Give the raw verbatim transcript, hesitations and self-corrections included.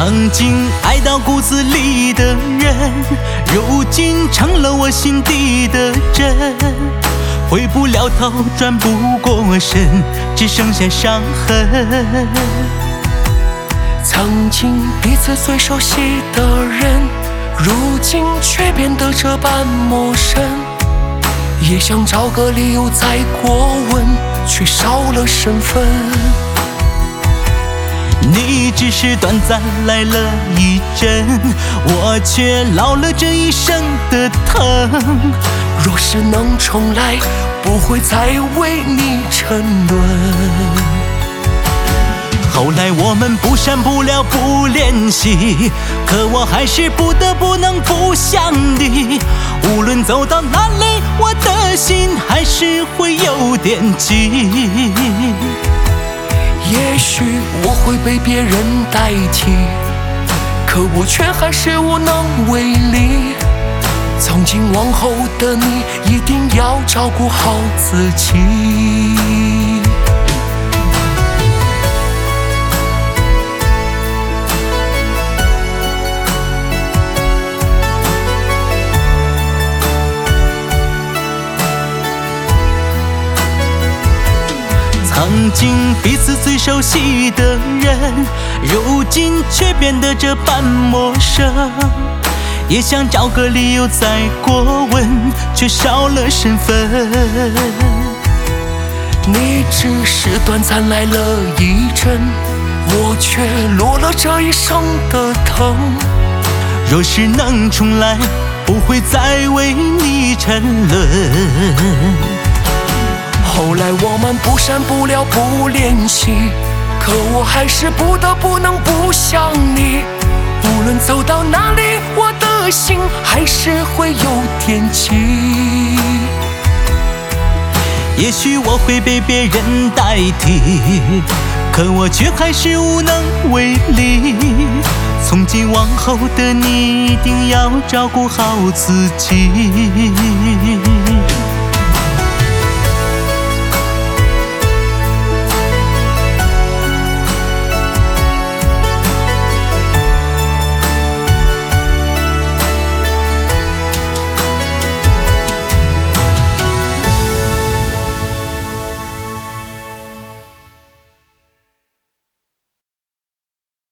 曾经爱到骨子里的人，如今成了我心底的针，回不了头，转不过身，只剩下伤痕。 曾经彼此最熟悉的人，如今却变得这般陌生，也想找个理由再过问，却少了身份。 你只是短暂来了一阵，我却老了这一生的疼。 若是能重来，不会再为你沉沦。 后来我们不删不了不联系，可我还是不得不能不想你。无论走到哪里，我的心还是会有点急。 也许我会被别人代替，可我却还是无能为力。从今往后的你，一定要照顾好自己。 曾经彼此最熟悉的人，如今却变得这般陌生，也想找个理由再过问，却少了身份。 你只是短暂来了一阵，我却落了这一生的疼。 若是能重来，不会再为你沉沦。 后来我们不删不了不联系，可我还是不得不能不想你。无论走到哪里，我的心还是会有点急。 也许我会被别人代替，可我却还是无能为力。从今往后的你，一定要照顾好自己。